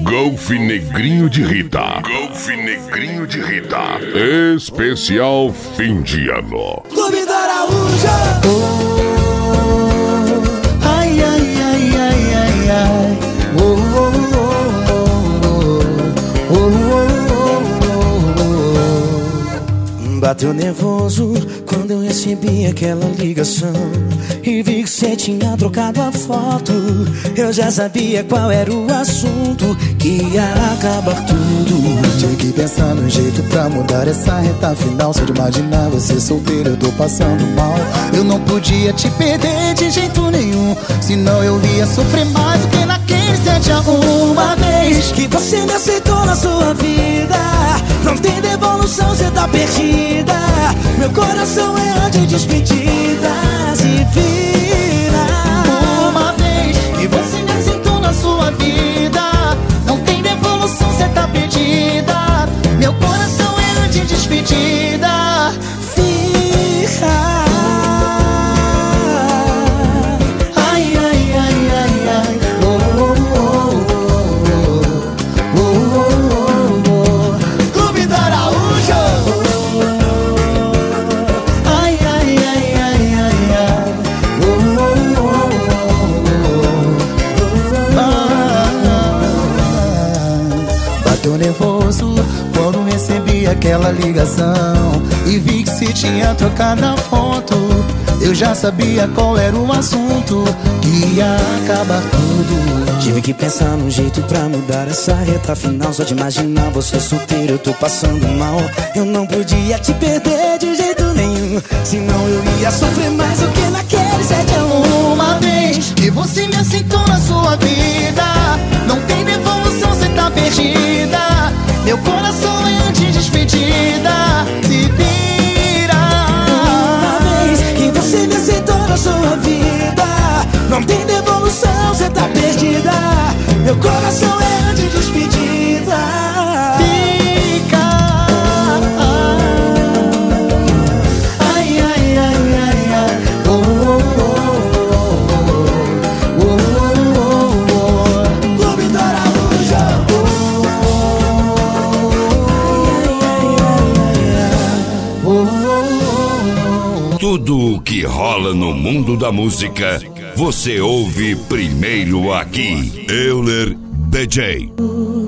Golfe Negrinho de Rita. Golfe Negrinho de Rita. Especial fim de ano. Clube do Araújo. Ai, ai, ai, ai, ai, ai. Bateu nervoso quando eu recebi aquela ligação e vi que cê tinha trocado a foto. Eu já sabia qual era o assunto, que ia acabar tudo. Tive que pensar num jeito pra mudar essa reta final. Só de imaginar você solteiro eu tô passando mal. Eu não podia te perder de jeito nenhum, senão eu ia sofrer mais do que naquele 7-1. Uma vez que você me aceitou na sua vida, não tem devolução, cê tá perdida. Meu coração é de despedida. Se vira. Uma vez que você me aceitou na sua vida, não tem devolução, cê tá perdida. Meu coração é de despedida. Fica. Ai, ai, ai, ai, ai. Clube do Araújo. Ai, ai, ai, ai, ai, ai. Bateu nervoso quando recebi aquela ligação e vi que se tinha trocado a foto. Eu já sabia qual era o assunto, que ia acabar tudo. Tive que pensar num jeito pra mudar essa reta final. Só de imaginar você solteiro eu tô passando mal. Eu não podia te perder de jeito nenhum, senão eu ia sofrer mais do que naquele 7-1. Uma vez que você me aceitou na sua vida, não tem devolução, cê tá perdida. Meu coração é de despedida. Se vira. Uma vez que você me aceitou na sua vida, não tem devolução, cê tá perdida. Meu coração é de despedida. Fica. Ai, ai, ai, ai, ai. Clube do Araújo. Tudo o que rola no mundo da música, você ouve primeiro aqui. Euler DJ.